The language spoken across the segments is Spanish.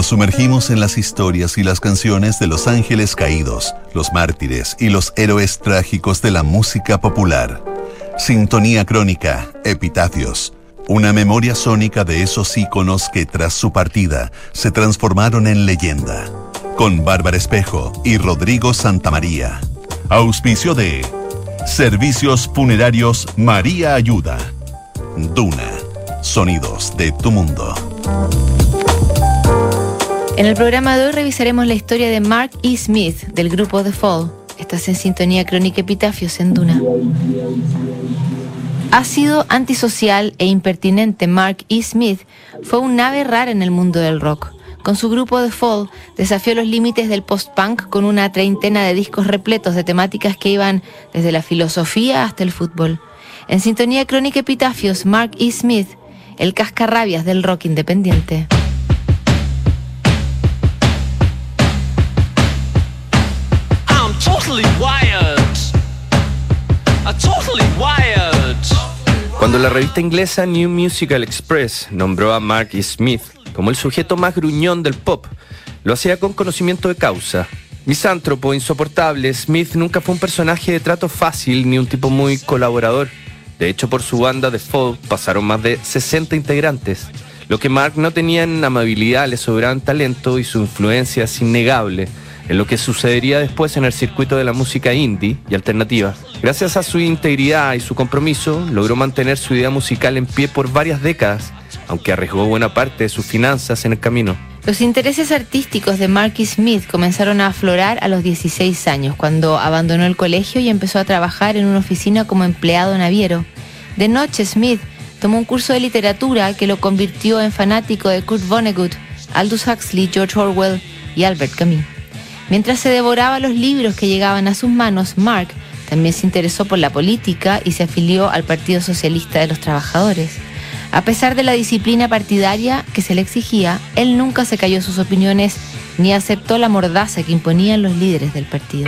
Nos sumergimos en las historias y las canciones de los ángeles caídos, los mártires y los héroes trágicos de la música popular. Sintonía crónica, epitafios. Una memoria sónica de esos íconos que tras su partida se transformaron en leyenda. Con Bárbara Espejo y Rodrigo Santamaría. Auspicio de Servicios Funerarios María Ayuda. Duna. Sonidos de tu mundo. En el programa de hoy revisaremos la historia de Mark E. Smith del grupo The Fall. Estás en Sintonía Crónica Epitafios en Duna. Ácido, antisocial e impertinente, Mark E. Smith fue un ave rara en el mundo del rock. Con su grupo The Fall desafió los límites del post-punk con una treintena de discos repletos de temáticas que iban desde la filosofía hasta el fútbol. En Sintonía Crónica Epitafios, Mark E. Smith, el cascarrabias del rock independiente. Cuando la revista inglesa New Musical Express nombró a Mark E. Smith como el sujeto más gruñón del pop, lo hacía con conocimiento de causa. Misántropo, insoportable, Smith nunca fue un personaje de trato fácil ni un tipo muy colaborador. De hecho, por su banda The Fall pasaron más de 60 integrantes. Lo que Mark no tenía en amabilidad le sobraban talento y su influencia es innegable en lo que sucedería después en el circuito de la música indie y alternativa. Gracias a su integridad y su compromiso, logró mantener su idea musical en pie por varias décadas, aunque arriesgó buena parte de sus finanzas en el camino. Los intereses artísticos de Mark E. Smith comenzaron a aflorar a los 16 años, cuando abandonó el colegio y empezó a trabajar en una oficina como empleado naviero. De noche, Smith tomó un curso de literatura que lo convirtió en fanático de Kurt Vonnegut, Aldous Huxley, George Orwell y Albert Camus. Mientras se devoraba los libros que llegaban a sus manos, Mark también se interesó por la política y se afilió al Partido Socialista de los Trabajadores. A pesar de la disciplina partidaria que se le exigía, él nunca se calló sus opiniones ni aceptó la mordaza que imponían los líderes del partido.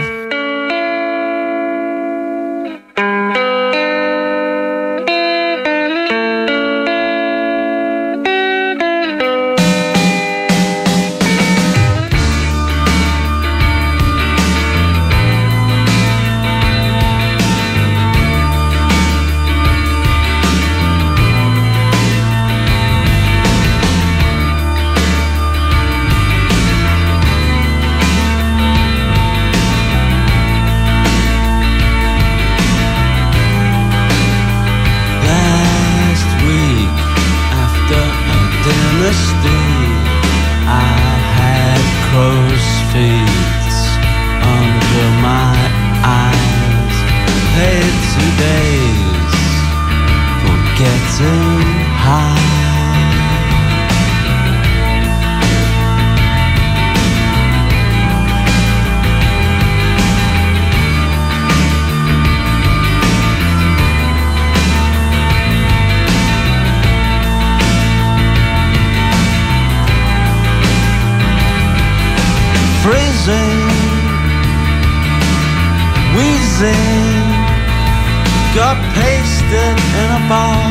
Got pasted in a bar.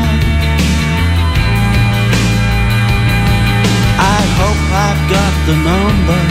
I hope I've got the number.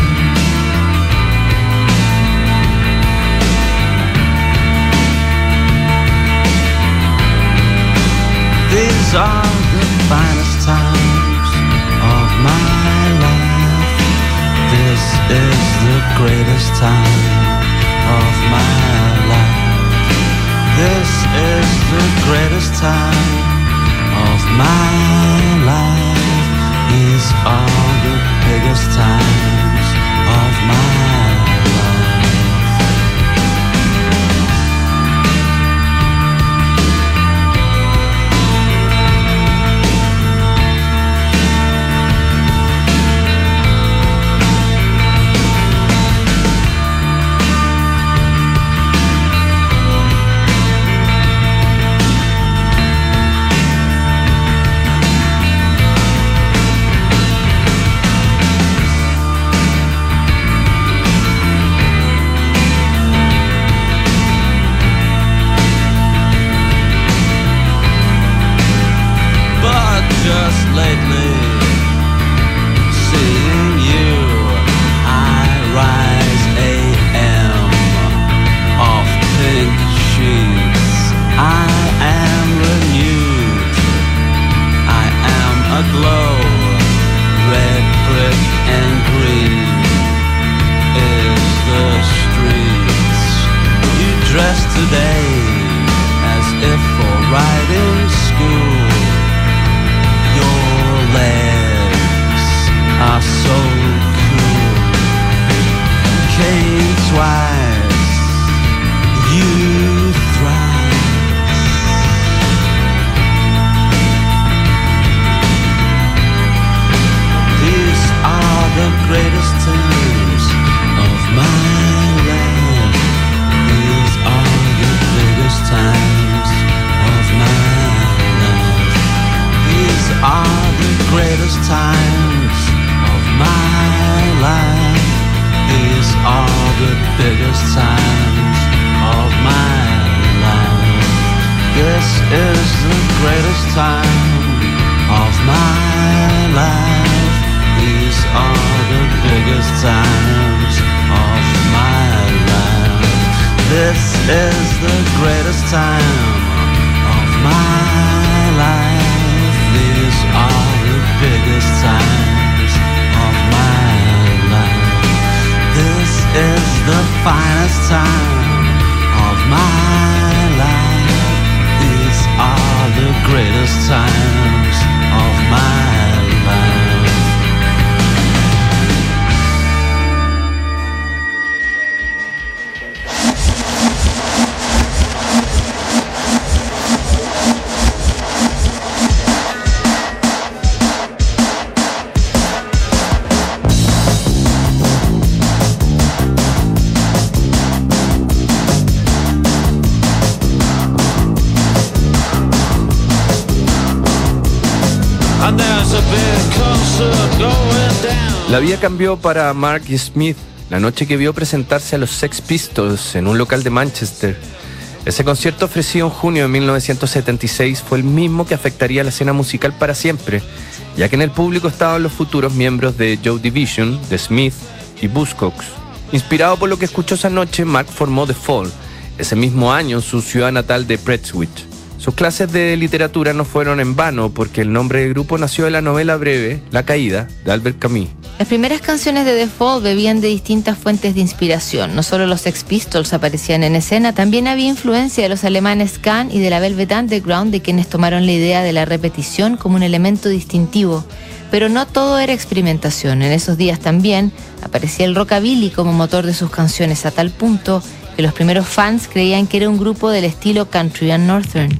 These are the finest times of my life. This is the greatest time of my life. This is the greatest time of my life. These are the biggest times of my life. Just lately, seeing you yesterday, as if for riding school. Your legs are so cool. Came twice, you thrice. These are the greatest times of my life. These are the biggest times of my life. These are the greatest times of my life. These are the biggest times of my life. This is the greatest time of my life. These are the biggest times of my life. This is the greatest time of my life. These are the biggest times of my life. This is the finest time of my life. These are the greatest times of my life. La vida cambió para Mark Smith la noche que vio presentarse a los Sex Pistols en un local de Manchester. Ese concierto, ofrecido en junio de 1976, fue el mismo que afectaría la escena musical para siempre, ya que en el público estaban los futuros miembros de Joy Division, The Smith y Buzzcocks. Inspirado por lo que escuchó esa noche, Mark formó The Fall, ese mismo año en su ciudad natal de Prestwich. Sus clases de literatura no fueron en vano, porque el nombre del grupo nació de la novela breve La Caída, de Albert Camus. Las primeras canciones de The Fall bebían de distintas fuentes de inspiración. No solo los Sex Pistols aparecían en escena, también había influencia de los alemanes Can y de la Velvet Underground, de quienes tomaron la idea de la repetición como un elemento distintivo. Pero no todo era experimentación. En esos días también aparecía el rockabilly como motor de sus canciones, a tal punto que los primeros fans creían que era un grupo del estilo country and northern.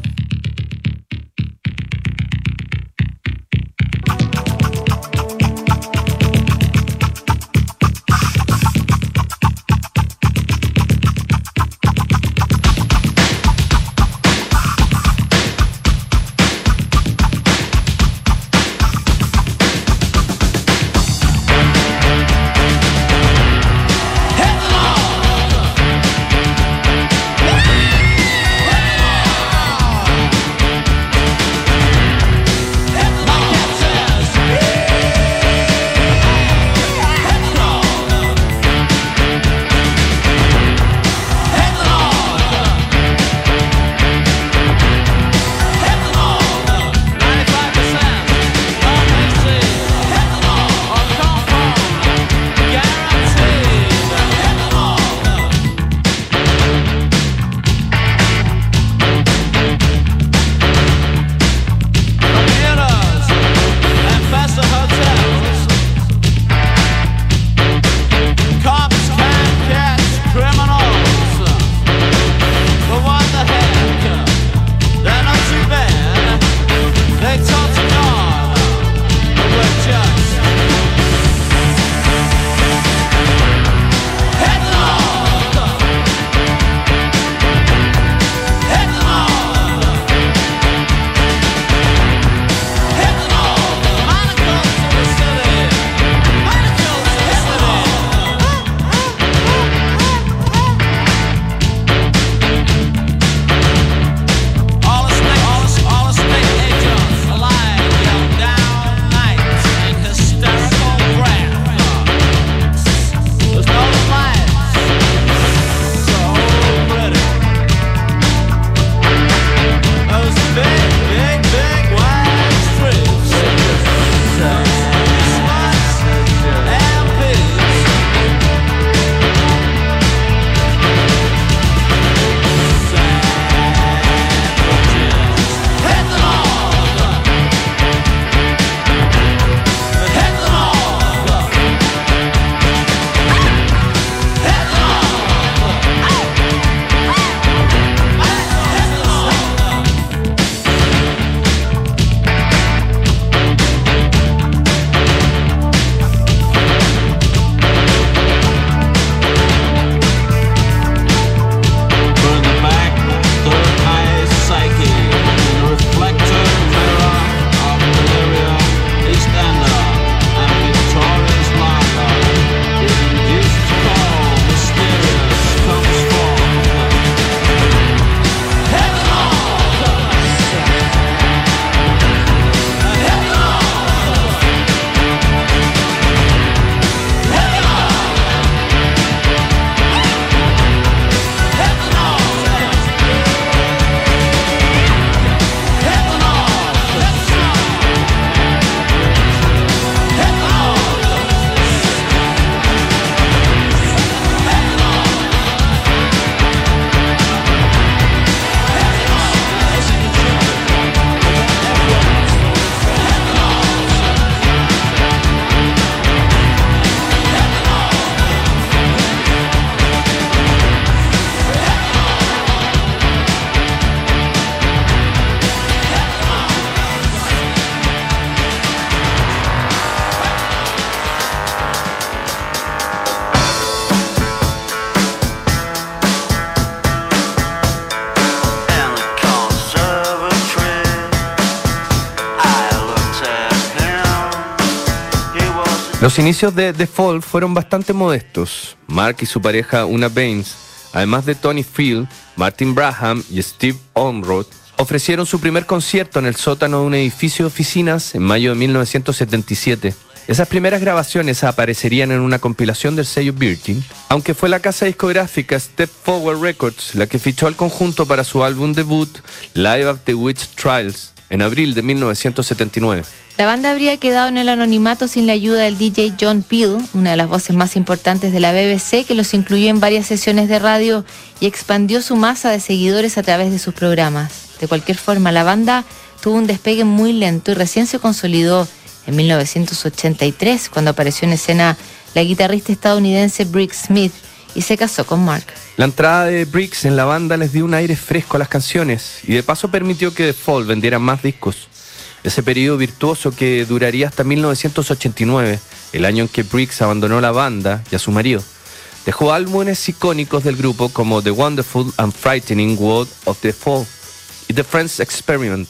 Los inicios de The Fall fueron bastante modestos. Mark y su pareja Una Baines, además de Tony Field, Martin Braham y Steve Ormrod, ofrecieron su primer concierto en el sótano de un edificio de oficinas en mayo de 1977. Esas primeras grabaciones aparecerían en una compilación del sello Virgin, aunque fue la casa discográfica Step Forward Records la que fichó al conjunto para su álbum debut Live at the Witch Trials en abril de 1979. La banda habría quedado en el anonimato sin la ayuda del DJ John Peel, una de las voces más importantes de la BBC, que los incluyó en varias sesiones de radio y expandió su masa de seguidores a través de sus programas. De cualquier forma, la banda tuvo un despegue muy lento y recién se consolidó en 1983, cuando apareció en escena la guitarrista estadounidense Briggs Smith y se casó con Mark. La entrada de Briggs en la banda les dio un aire fresco a las canciones y de paso permitió que The Fall vendiera más discos. Ese periodo virtuoso que duraría hasta 1989, el año en que Briggs abandonó la banda y a su marido. Dejó álbumes icónicos del grupo como The Wonderful and Frightening World of The Fall y The Friends Experiment.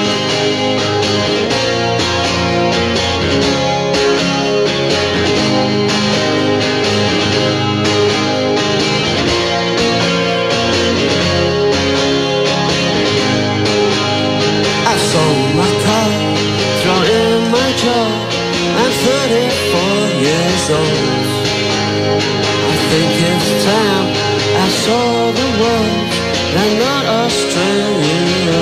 I think it's time I saw the world and not Australia.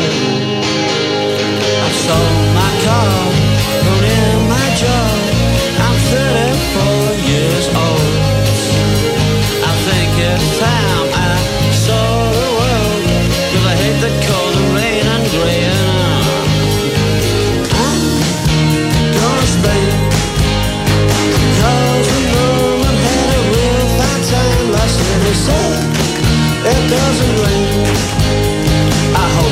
I sold my car, put in my job. I'm 34 years old. I think it's time I saw the world, 'cause I hate the cold and rain and grey and I'm gonna spend. It doesn't rain. I hope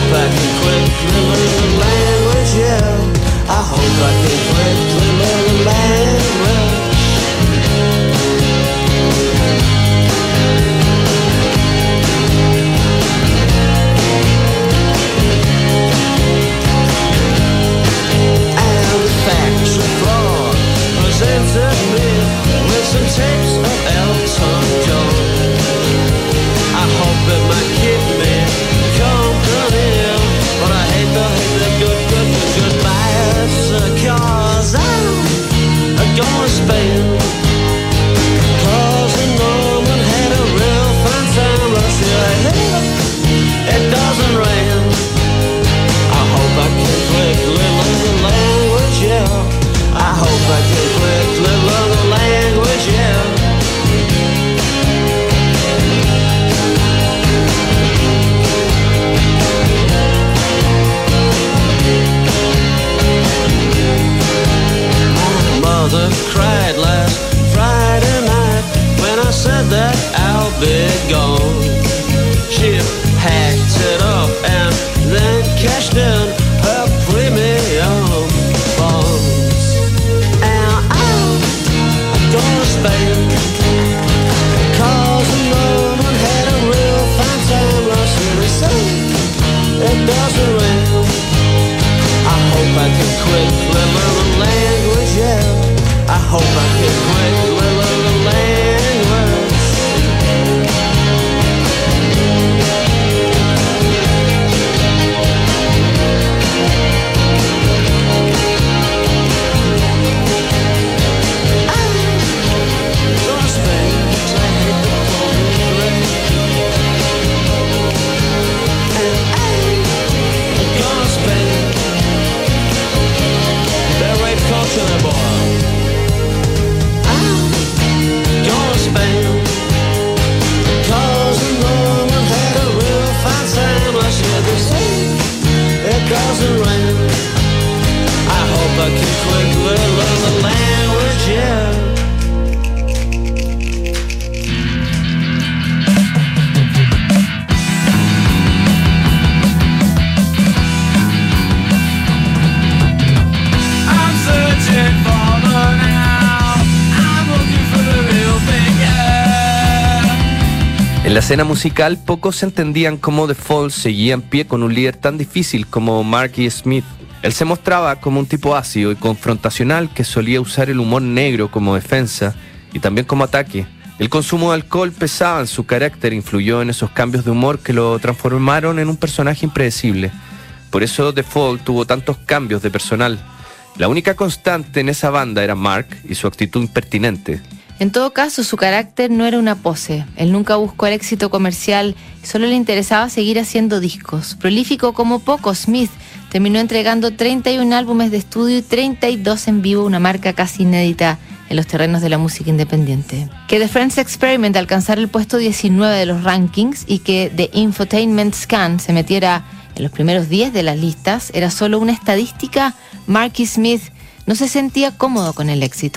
En la escena musical, pocos entendían cómo The Fall seguía en pie con un líder tan difícil como Marky Smith. Él se mostraba como un tipo ácido y confrontacional que solía usar el humor negro como defensa y también como ataque. El consumo de alcohol pesaba en su carácter e influyó en esos cambios de humor que lo transformaron en un personaje impredecible. Por eso The Fall tuvo tantos cambios de personal. La única constante en esa banda era Mark y su actitud impertinente. En todo caso, su carácter no era una pose. Él nunca buscó el éxito comercial, solo le interesaba seguir haciendo discos. Prolífico como poco, Smith terminó entregando 31 álbumes de estudio y 32 en vivo, una marca casi inédita en los terrenos de la música independiente. Que The Friends Experiment alcanzara el puesto 19 de los rankings y que The Infotainment Scan se metiera en los primeros 10 de las listas era solo una estadística. Marky Smith no se sentía cómodo con el éxito.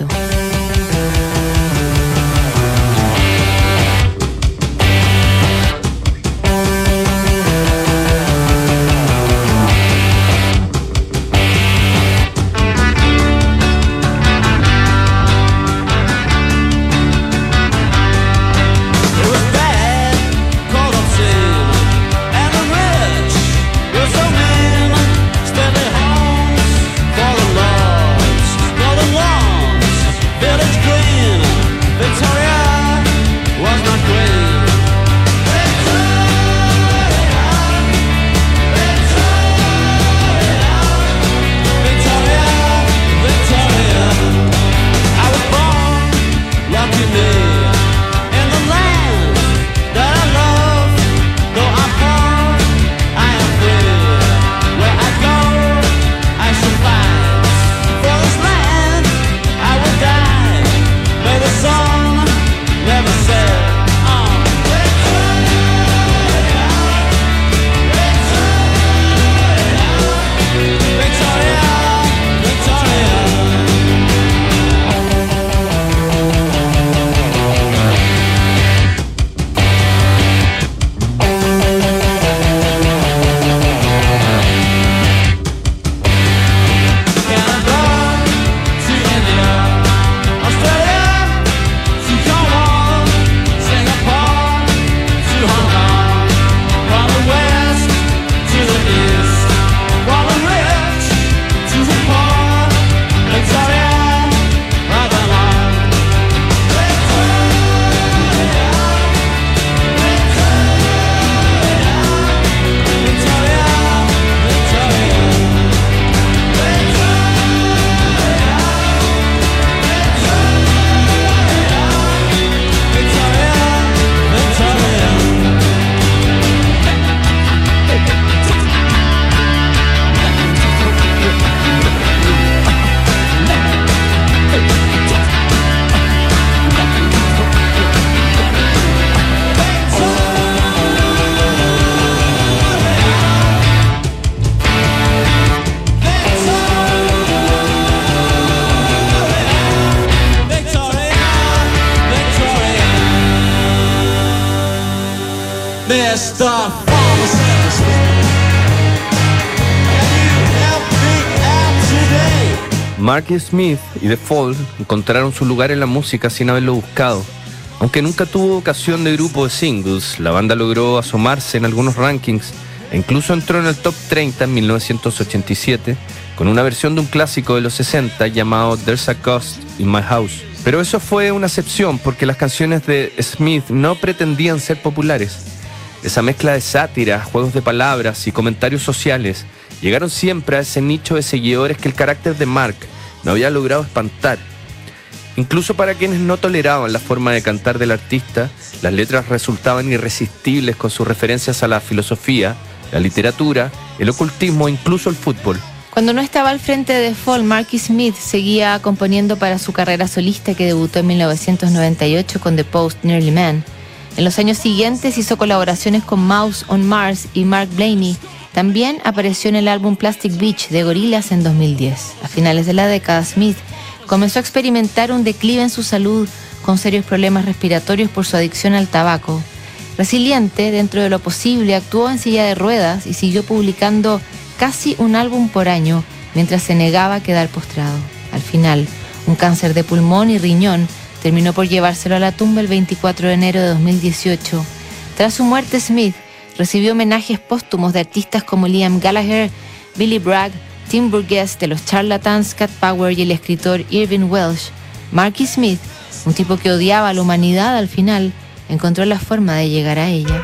Marky Smith y The Fall encontraron su lugar en la música sin haberlo buscado. Aunque nunca tuvo vocación de grupo de singles, la banda logró asomarse en algunos rankings e incluso entró en el top 30 en 1987 con una versión de un clásico de los 60 llamado There's a Ghost in My House. Pero eso fue una excepción porque las canciones de Smith no pretendían ser populares. Esa mezcla de sátira, juegos de palabras y comentarios sociales llegaron siempre a ese nicho de seguidores que el carácter de Mark no había logrado espantar. Incluso para quienes no toleraban la forma de cantar del artista, las letras resultaban irresistibles con sus referencias a la filosofía, la literatura, el ocultismo e incluso el fútbol. Cuando no estaba al frente de The Fall, Marky Smith seguía componiendo para su carrera solista que debutó en 1998 con The Post Nearly Man. En los años siguientes hizo colaboraciones con Mouse on Mars y Mark Blaney. También apareció en el álbum Plastic Beach de Gorillaz en 2010. A finales de la década, Smith comenzó a experimentar un declive en su salud con serios problemas respiratorios por su adicción al tabaco. Resiliente, dentro de lo posible, actuó en silla de ruedas y siguió publicando casi un álbum por año mientras se negaba a quedar postrado. Al final, un cáncer de pulmón y riñón terminó por llevárselo a la tumba el 24 de enero de 2018. Tras su muerte, Smith recibió homenajes póstumos de artistas como Liam Gallagher, Billy Bragg, Tim Burgess de los Charlatans, Cat Power y el escritor Irving Welsh. Marky Smith, un tipo que odiaba a la humanidad, al final encontró la forma de llegar a ella.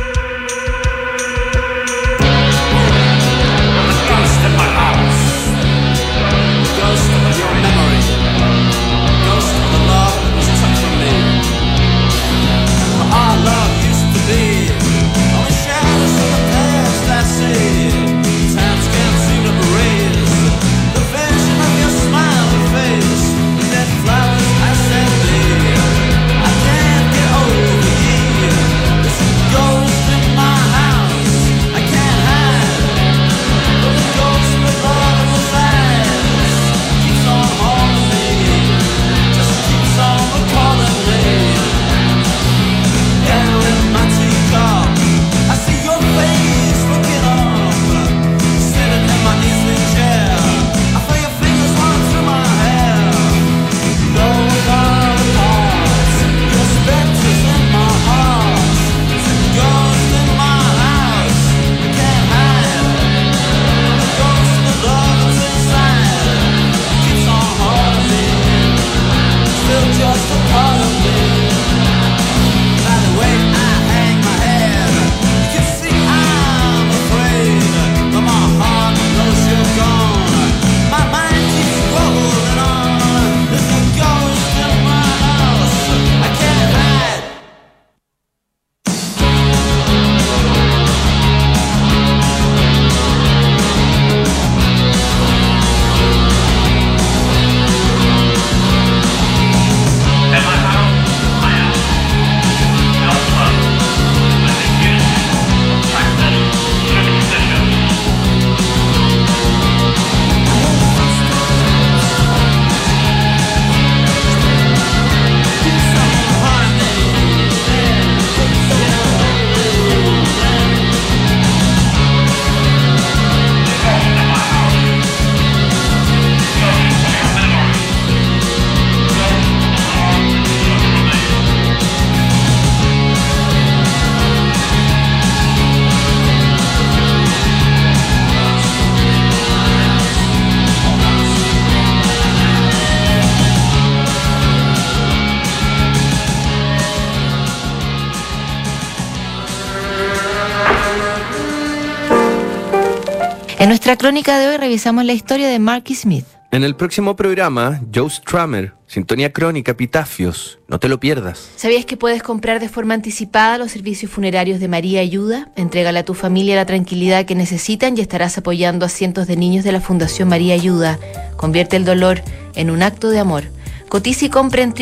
En nuestra crónica de hoy revisamos la historia de Marky Smith. En el próximo programa, Joe Strummer, Sintonía Crónica, Epitafios. No te lo pierdas. ¿Sabías que puedes comprar de forma anticipada los servicios funerarios de María Ayuda? Entrégale a tu familia la tranquilidad que necesitan y estarás apoyando a cientos de niños de la Fundación María Ayuda. Convierte el dolor en un acto de amor. Cotiza y compra en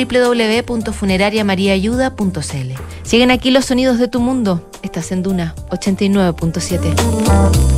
www.funerariamariaayuda.cl. Siguen aquí los sonidos de tu mundo. Estás en Duna 89.7.